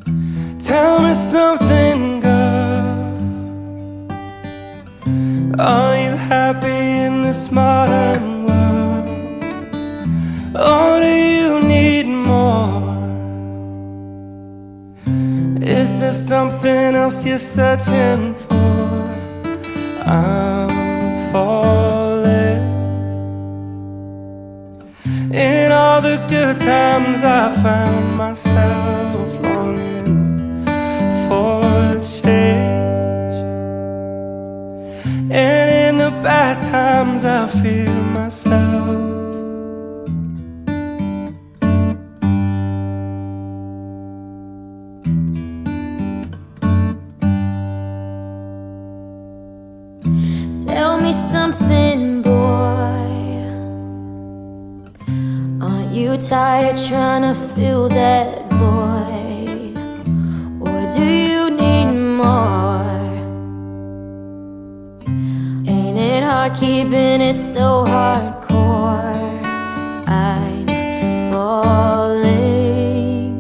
Tell me something, girl. Are you happy in this modern world? Or do you need more? Is there something else you're searching for? I'm falling. In all the good times I found myself longing for change, and in the bad times I feel myself. Tell me something, boy. Aren't you tired trying to fill that void? Or do you need more? Ain't it hard keeping it so hardcore? I'm falling.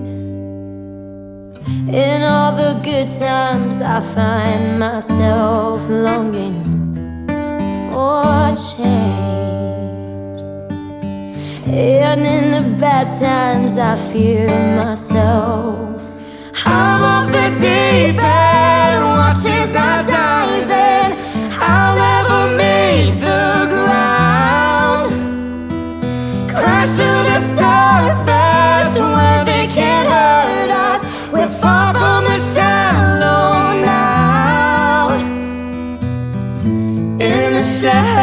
In all the good times I find myself longing for change, and in the bad times I fear myself. I'm off the deep end, watch as I dive in. I'll never meet the ground, crash to the surface where they can't hurt us. We're far from the shallow now. In the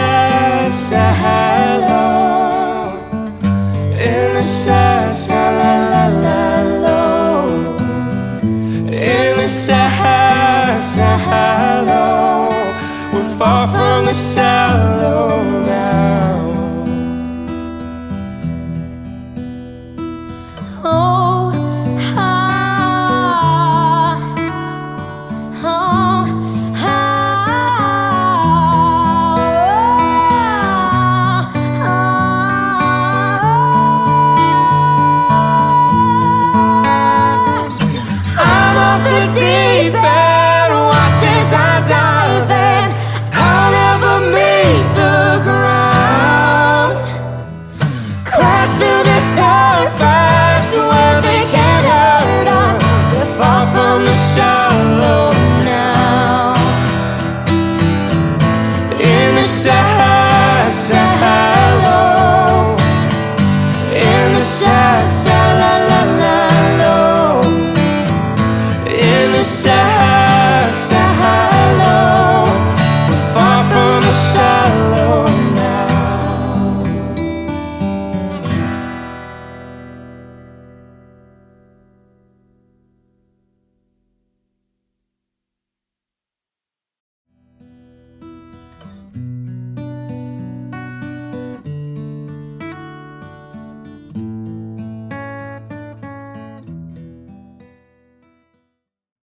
shallow, in the shallow, in the shallow, we're far from the shallow.